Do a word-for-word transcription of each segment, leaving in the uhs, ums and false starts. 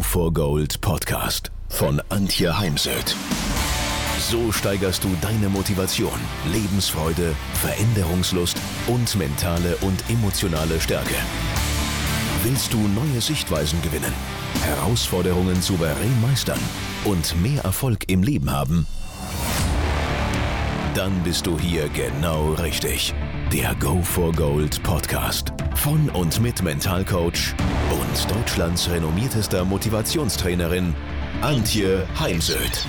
for Gold Podcast von Antje Heimsöth. So steigerst du deine Motivation, Lebensfreude, Veränderungslust und mentale und emotionale Stärke. Willst du neue Sichtweisen gewinnen, Herausforderungen souverän meistern und mehr Erfolg im Leben haben? Dann bist du hier genau richtig. Der Go for Gold Podcast von und mit Mentalcoach und Deutschlands renommiertester Motivationstrainerin Antje Heimsöth.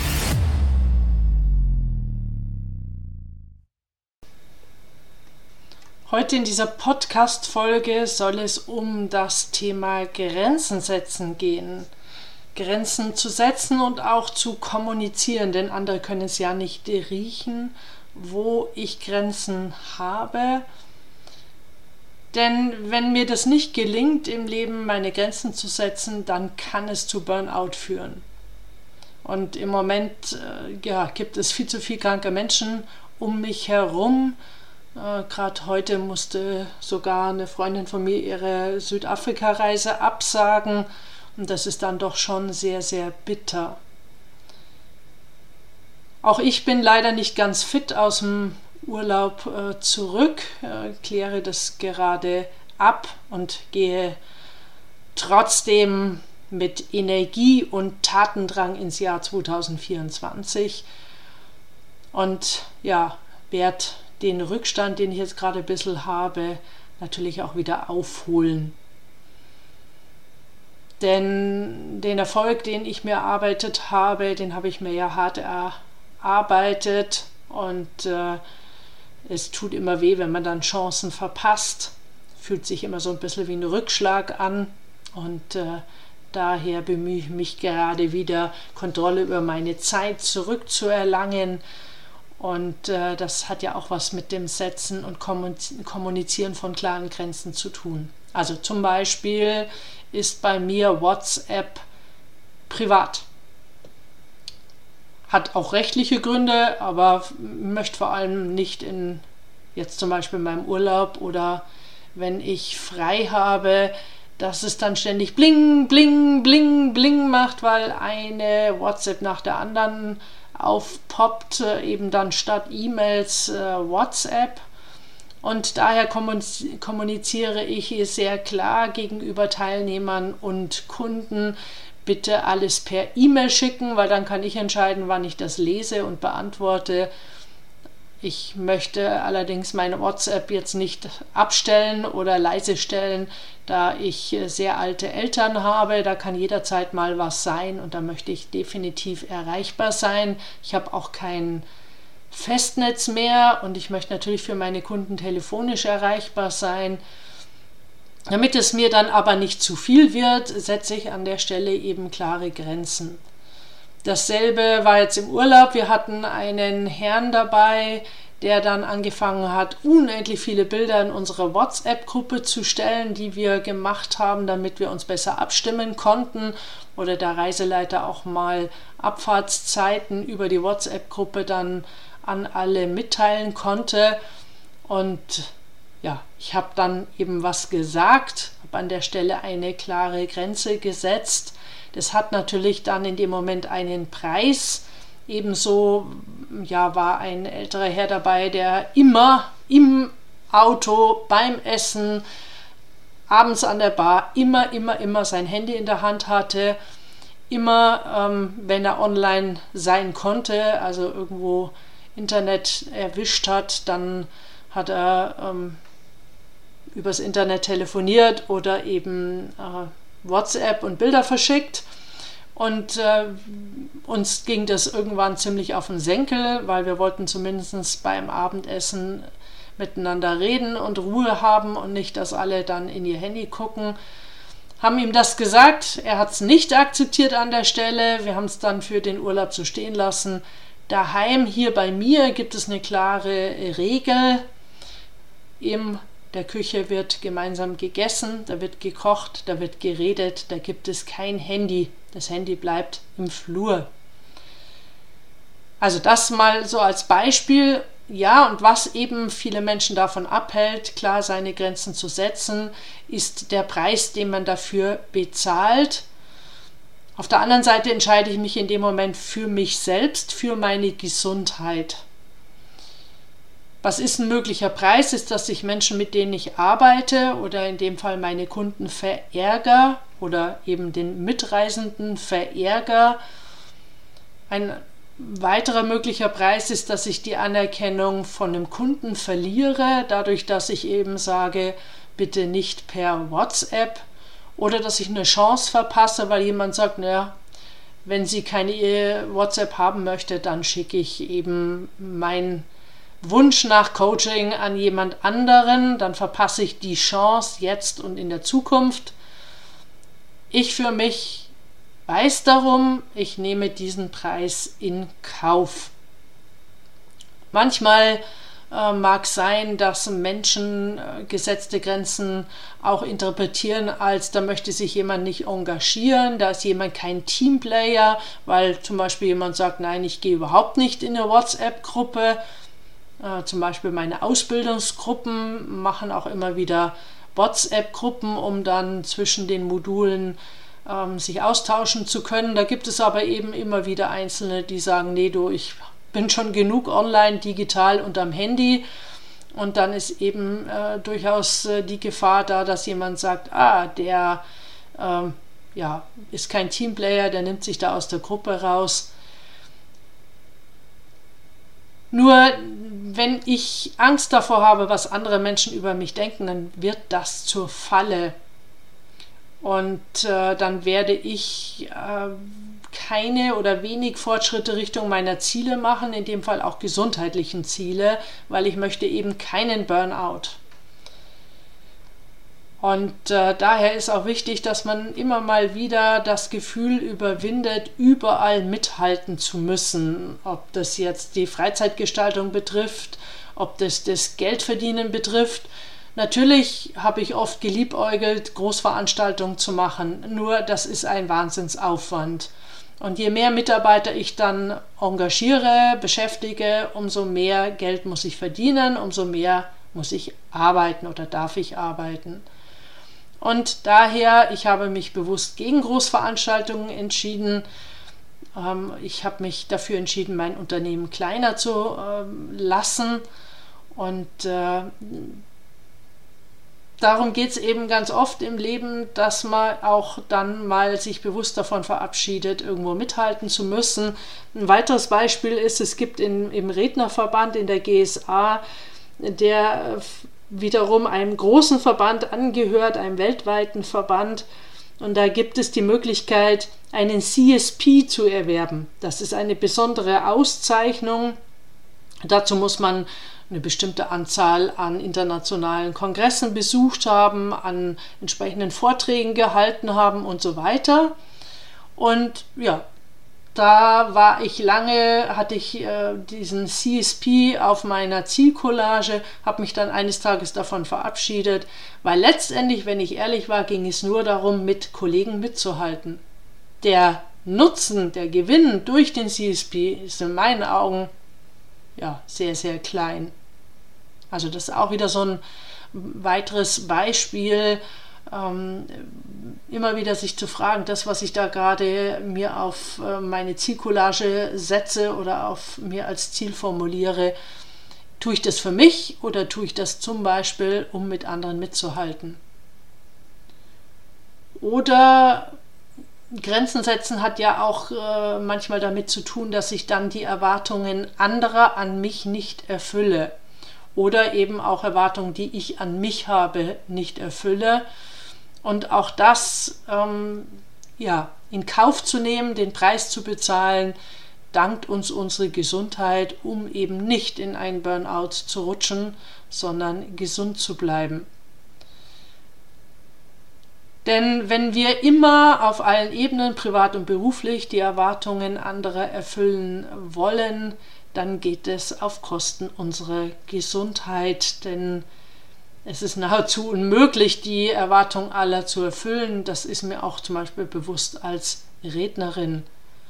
Heute in dieser Podcast-Folge soll es um das Thema Grenzen setzen gehen. Grenzen zu setzen und auch zu kommunizieren, denn andere können es ja nicht riechen, wo ich Grenzen habe. Denn wenn mir das nicht gelingt, im Leben meine Grenzen zu setzen, dann kann es zu Burnout führen. Und im Moment äh, ja, gibt es viel zu viele kranke Menschen um mich herum. Äh, Gerade heute musste sogar eine Freundin von mir ihre Südafrika-Reise absagen. Und das ist dann doch schon sehr, sehr bitter. Auch ich bin leider nicht ganz fit aus dem Urlaub äh, zurück, äh, kläre das gerade ab und gehe trotzdem mit Energie und Tatendrang ins Jahr zwanzig vierundzwanzig und ja, werde den Rückstand, den ich jetzt gerade ein bisschen habe, natürlich auch wieder aufholen. Denn den Erfolg, den ich mir erarbeitet habe, den habe ich mir ja hart erarbeitet und äh, es tut immer weh, wenn man dann Chancen verpasst. Fühlt sich immer so ein bisschen wie ein Rückschlag an und äh, daher bemühe ich mich gerade wieder, Kontrolle über meine Zeit zurückzuerlangen. Und äh, das hat ja auch was mit dem Setzen und Kommunizieren von klaren Grenzen zu tun. Also zum Beispiel ist bei mir WhatsApp privat. Hat auch rechtliche Gründe, aber möchte vor allem nicht in, jetzt zum Beispiel in meinem Urlaub oder wenn ich frei habe, dass es dann ständig bling, bling, bling, bling macht, weil eine WhatsApp nach der anderen aufpoppt, eben dann statt E-Mails äh, WhatsApp. Und daher kommuniziere ich sehr klar gegenüber Teilnehmern und Kunden, bitte alles per E-Mail schicken, weil dann kann ich entscheiden, wann ich das lese und beantworte. Ich möchte allerdings meine WhatsApp jetzt nicht abstellen oder leise stellen, da ich sehr alte Eltern habe. Da kann jederzeit mal was sein und da möchte ich definitiv erreichbar sein. Ich habe auch kein Festnetz mehr und ich möchte natürlich für meine Kunden telefonisch erreichbar sein. Damit es mir dann aber nicht zu viel wird, setze ich an der Stelle eben klare Grenzen. Dasselbe war jetzt im Urlaub. Wir hatten einen Herrn dabei, der dann angefangen hat, unendlich viele Bilder in unsere WhatsApp-Gruppe zu stellen, die wir gemacht haben, damit wir uns besser abstimmen konnten oder der Reiseleiter auch mal Abfahrtszeiten über die WhatsApp-Gruppe dann an alle mitteilen konnte. Und ja, ich habe dann eben was gesagt, habe an der Stelle eine klare Grenze gesetzt. Das hat natürlich dann in dem Moment einen Preis. Ebenso ja, war ein älterer Herr dabei, der immer im Auto, beim Essen, abends an der Bar, immer, immer, immer sein Handy in der Hand hatte. Immer, ähm, wenn er online sein konnte, also irgendwo Internet erwischt hat, dann hat er ähm, übers Internet telefoniert oder eben äh, WhatsApp und Bilder verschickt. Und äh, uns ging das irgendwann ziemlich auf den Senkel, weil wir wollten zumindest beim Abendessen miteinander reden und Ruhe haben und nicht, dass alle dann in ihr Handy gucken. Haben ihm das gesagt, er hat es nicht akzeptiert an der Stelle. Wir haben es dann für den Urlaub so stehen lassen. Daheim, hier bei mir, gibt es eine klare Regel. In der Küche wird gemeinsam gegessen, da wird gekocht, da wird geredet, da gibt es kein Handy. Das Handy bleibt im Flur. Also das mal so als Beispiel. Ja, und was eben viele Menschen davon abhält, klar seine Grenzen zu setzen, ist der Preis, den man dafür bezahlt. Auf der anderen Seite entscheide ich mich in dem Moment für mich selbst, für meine Gesundheit. Was ist ein möglicher Preis? Ist, dass ich Menschen, mit denen ich arbeite oder in dem Fall meine Kunden verärgere oder eben den Mitreisenden verärgere. Ein weiterer möglicher Preis ist, dass ich die Anerkennung von dem Kunden verliere, dadurch, dass ich eben sage, bitte nicht per WhatsApp, oder dass ich eine Chance verpasse, weil jemand sagt, naja, wenn sie keine WhatsApp haben möchte, dann schicke ich eben meinen Wunsch nach Coaching an jemand anderen, dann verpasse ich die Chance jetzt und in der Zukunft. Ich für mich weiß darum, ich nehme diesen Preis in Kauf. Manchmal äh, mag sein, dass Menschen äh, gesetzte Grenzen auch interpretieren, als da möchte sich jemand nicht engagieren, da ist jemand kein Teamplayer, weil zum Beispiel jemand sagt, nein, ich gehe überhaupt nicht in eine WhatsApp-Gruppe. Äh, zum Beispiel meine Ausbildungsgruppen machen auch immer wieder WhatsApp-Gruppen, um dann zwischen den Modulen ähm, sich austauschen zu können. Da gibt es aber eben immer wieder Einzelne, die sagen, nee, du, ich bin schon genug online, digital und am Handy. Und dann ist eben äh, durchaus äh, die Gefahr da, dass jemand sagt, ah, der ähm, ja, ist kein Teamplayer, der nimmt sich da aus der Gruppe raus. Nur wenn ich Angst davor habe, was andere Menschen über mich denken, dann wird das zur Falle. Und äh, dann werde ich äh, keine oder wenig Fortschritte Richtung meiner Ziele machen, in dem Fall auch gesundheitlichen Ziele, weil ich möchte eben keinen Burnout. Und äh, daher ist auch wichtig, dass man immer mal wieder das Gefühl überwindet, überall mithalten zu müssen. Ob das jetzt die Freizeitgestaltung betrifft, ob das das Geldverdienen betrifft. Natürlich habe ich oft geliebäugelt, Großveranstaltungen zu machen, nur das ist ein Wahnsinnsaufwand. Und je mehr Mitarbeiter ich dann engagiere, beschäftige, umso mehr Geld muss ich verdienen, umso mehr muss ich arbeiten oder darf ich arbeiten. Und daher, ich habe mich bewusst gegen Großveranstaltungen entschieden. Ähm, ich habe mich dafür entschieden, mein Unternehmen kleiner zu ähm, lassen. Und äh, darum geht es eben ganz oft im Leben, dass man auch dann mal sich bewusst davon verabschiedet, irgendwo mithalten zu müssen. Ein weiteres Beispiel ist, es gibt in, im Rednerverband in der G S A, der wiederum einem großen Verband angehört, einem weltweiten Verband. Und da gibt es die Möglichkeit, einen C S P zu erwerben. Das ist eine besondere Auszeichnung. Dazu muss man eine bestimmte Anzahl an internationalen Kongressen besucht haben, an entsprechenden Vorträgen gehalten haben und so weiter. Und ja, da war ich lange, hatte ich äh, diesen C S P auf meiner Zielcollage, habe mich dann eines Tages davon verabschiedet, weil letztendlich, wenn ich ehrlich war, ging es nur darum, mit Kollegen mitzuhalten. Der Nutzen, der Gewinn durch den C S P ist in meinen Augen ja, sehr, sehr klein. Also das ist auch wieder so ein weiteres Beispiel, ähm, immer wieder sich zu fragen, das, was ich da gerade mir auf äh, meine Zielcollage setze oder auf mir als Ziel formuliere, tue ich das für mich oder tue ich das zum Beispiel, um mit anderen mitzuhalten? Oder Grenzen setzen hat ja auch äh, manchmal damit zu tun, dass ich dann die Erwartungen anderer an mich nicht erfülle. Oder eben auch Erwartungen, die ich an mich habe, nicht erfülle. Und auch das ähm, ja, in Kauf zu nehmen, den Preis zu bezahlen, dankt uns unsere Gesundheit, um eben nicht in einen Burnout zu rutschen, sondern gesund zu bleiben. Denn wenn wir immer auf allen Ebenen, privat und beruflich, die Erwartungen anderer erfüllen wollen, dann geht es auf Kosten unserer Gesundheit, denn es ist nahezu unmöglich, die Erwartungen aller zu erfüllen. Das ist mir auch zum Beispiel bewusst als Rednerin.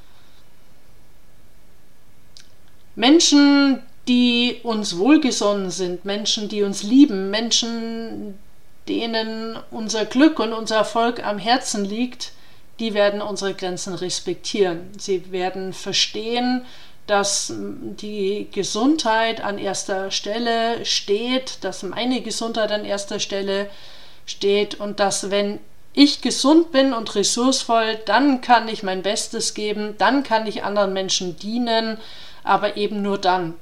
Menschen, die uns wohlgesonnen sind, Menschen, die uns lieben, Menschen, denen unser Glück und unser Erfolg am Herzen liegt, die werden unsere Grenzen respektieren. Sie werden verstehen, dass die Gesundheit an erster Stelle steht, dass meine Gesundheit an erster Stelle steht und dass, wenn ich gesund bin und ressourcevoll, dann kann ich mein Bestes geben, dann kann ich anderen Menschen dienen, aber eben nur dann.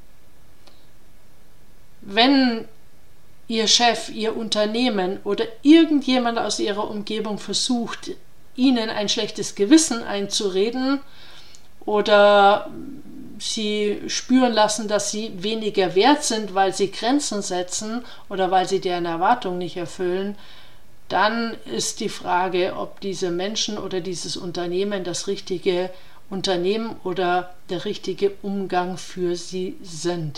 Wenn Ihr Chef, Ihr Unternehmen oder irgendjemand aus Ihrer Umgebung versucht, Ihnen ein schlechtes Gewissen einzureden oder Sie spüren lassen, dass Sie weniger wert sind, weil Sie Grenzen setzen oder weil Sie deren Erwartungen nicht erfüllen, dann ist die Frage, ob diese Menschen oder dieses Unternehmen das richtige Unternehmen oder der richtige Umgang für Sie sind.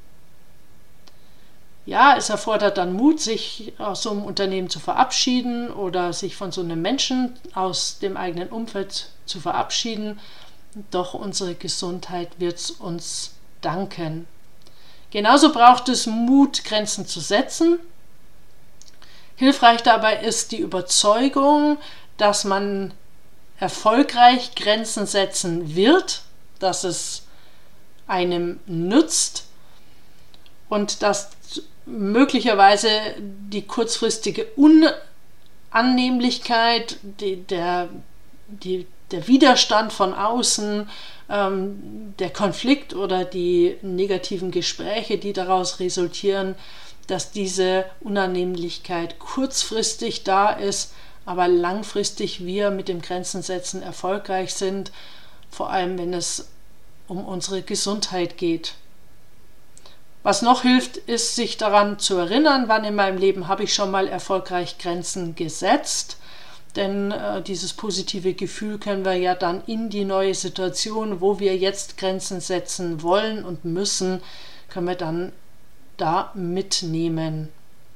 Ja, es erfordert dann Mut, sich aus so einem Unternehmen zu verabschieden oder sich von so einem Menschen aus dem eigenen Umfeld zu verabschieden. Doch unsere Gesundheit wird uns danken. Genauso braucht es Mut, Grenzen zu setzen. Hilfreich dabei ist die Überzeugung, dass man erfolgreich Grenzen setzen wird, dass es einem nützt und dass möglicherweise die kurzfristige Unannehmlichkeit, die, der, die, der Widerstand von außen, ähm, der Konflikt oder die negativen Gespräche, die daraus resultieren, dass diese Unannehmlichkeit kurzfristig da ist, aber langfristig wir mit dem Grenzensetzen erfolgreich sind, vor allem wenn es um unsere Gesundheit geht. Was noch hilft, ist, sich daran zu erinnern, wann in meinem Leben habe ich schon mal erfolgreich Grenzen gesetzt, denn äh, dieses positive Gefühl können wir ja dann in die neue Situation, wo wir jetzt Grenzen setzen wollen und müssen, können wir dann da mitnehmen.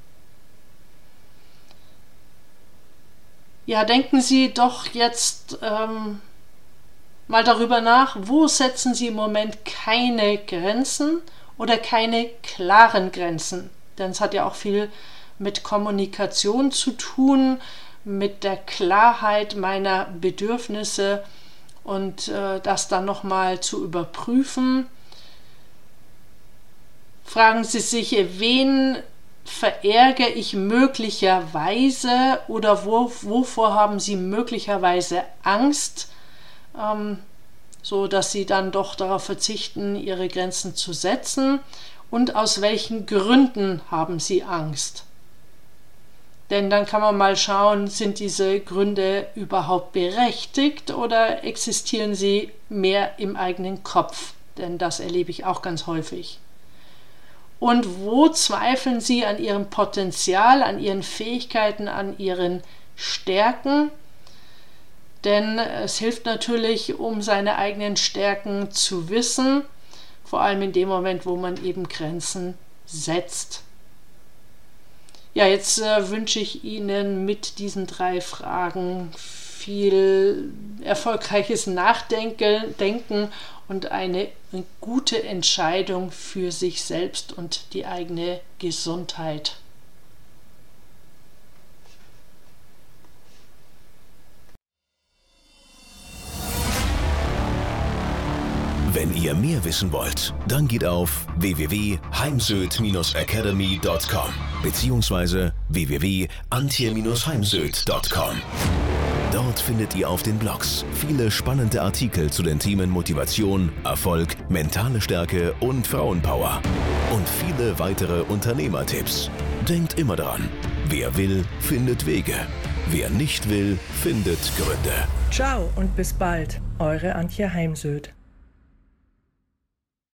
Ja, denken Sie doch jetzt ähm, mal darüber nach, wo setzen Sie im Moment keine Grenzen oder keine klaren Grenzen. Denn es hat ja auch viel mit Kommunikation zu tun, mit der Klarheit meiner Bedürfnisse und äh, das dann nochmal zu überprüfen. Fragen Sie sich, wen verärgere ich möglicherweise oder wo, wovor haben Sie möglicherweise Angst, ähm, so dass Sie dann doch darauf verzichten, Ihre Grenzen zu setzen, und aus welchen Gründen haben Sie Angst? Denn dann kann man mal schauen, sind diese Gründe überhaupt berechtigt oder existieren sie mehr im eigenen Kopf? Denn das erlebe ich auch ganz häufig. Und wo zweifeln Sie an Ihrem Potenzial, an Ihren Fähigkeiten, an Ihren Stärken? Denn es hilft natürlich, um seine eigenen Stärken zu wissen, vor allem in dem Moment, wo man eben Grenzen setzt. Ja, jetzt äh, wünsche ich Ihnen mit diesen drei Fragen viel erfolgreiches Nachdenken denken und eine gute Entscheidung für sich selbst und die eigene Gesundheit. Wenn ihr mehr wissen wollt, dann geht auf w w w punkt heimsöd academy punkt com beziehungsweise w w w punkt antje heimsöd punkt com. Dort findet ihr auf den Blogs viele spannende Artikel zu den Themen Motivation, Erfolg, mentale Stärke und Frauenpower. Und viele weitere Unternehmertipps. Denkt immer daran, wer will, findet Wege. Wer nicht will, findet Gründe. Ciao und bis bald, eure Antje Heimsöd.